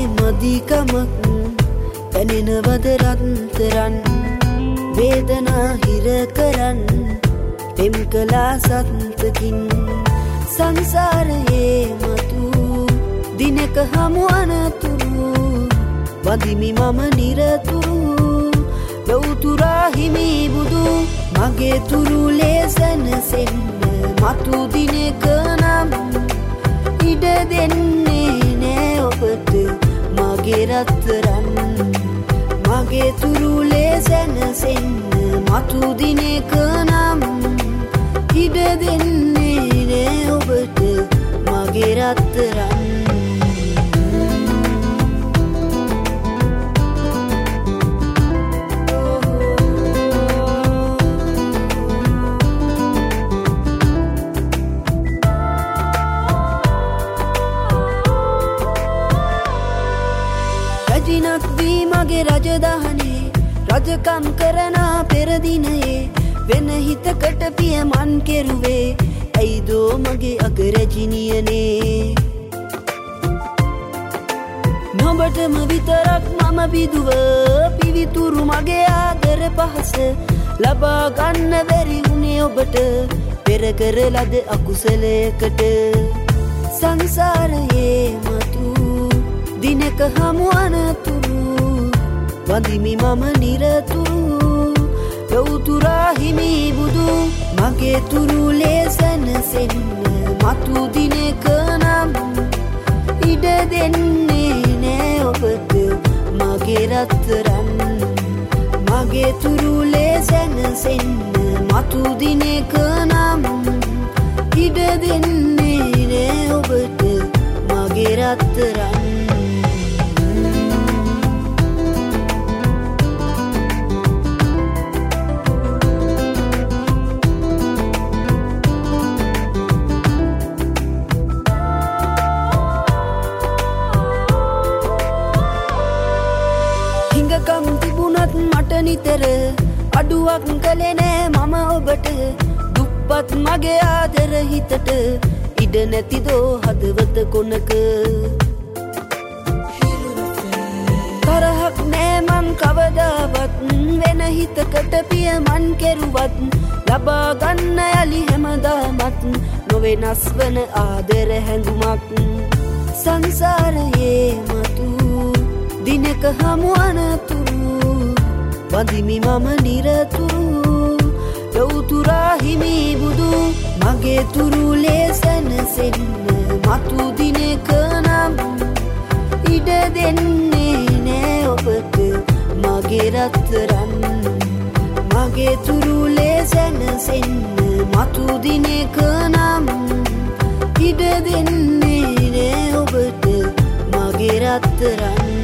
මදිකමක් පැනෙනවද රත්තරන් වේදනා හිර කරන් පෙම් කළා සත්තකින් සංසාරයේ මතු දිනක හමුවනතුරු වදිමි මම නිරතුරු ලෞතුරා හිමි බුදු මගේ තුරු ලේසනසෙන්න මතු දිනක නම් ඉඩ දෙන්නේ නෑ ඔබට මගේ රත්තරන් මගේ තුරු ලේසනසෙන්න මතු දිනක නම් ඉඩ දෙන්නේ නෑ ඔබට මගේ රත්තරන් රජිනක් වී මගේ රජදහනේ රජකම් කරන පෙරදිනයේ වෙන හිතකට පියමන් කෙරුවේ ඇයිදෝ මගේ අගරජිනියනේ නොබටම විතරක් මම බිදුව පිවිතුරු මගේ ආදර පහස ලබා ගන්න බැරි වුණේ ඔබට පෙර කර ලද අකුසලයකට සංසාරයේ මතු දිනක හමුවනතුරු වදිමි මම නිරතුරු ලෞතුරා හිමි බුදු මගේ තුරු ලේසනසෙන්න මතු දිනක නම් ඉඩ දෙන්නේ නෑ ඔබට මගේ රත්තරන් මගේ තුරු ලේසනසෙන්න මතු දිනක නම් ඉඩ දෙන්නේ නෑ ඔබට මගේ රත්තරන් හිඟකම් තිබුණත් මට නිතර අඩුවක් කළේ නෑ මම ඔබට දුප්පත් මගේ ආදර හිතට ඉඩ නැතිදෝ හදවත කොනක තරහක් නෑ මං කවදාවත් වෙන හිතකට පියමන් කෙරුවත් ලබා ගන්න යලි හැමදාමත් නොවෙනස් වන ආදර හැඟුමක් සංසාරයේ මතු දිනක හමුවනතුරු වදිමි මම නිරතුරු ලෞතුරා හිමි බුදු මගේ තුරු ලේසනසෙන්න මතු දිනක නම් ඉඩ දෙන්නේ නෑ ඔබට මගේ රත්තරන් මගේ තුරු ලේසනසෙන්න මතු දිනක නම් ඉඩ දෙන්නේ නෑ ඔබට මගේ රත්තරන්